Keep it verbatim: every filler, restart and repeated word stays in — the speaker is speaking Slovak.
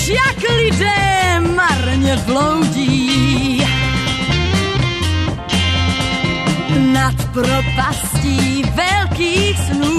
jak lidé marně bloudí. Nad propastí velkých snů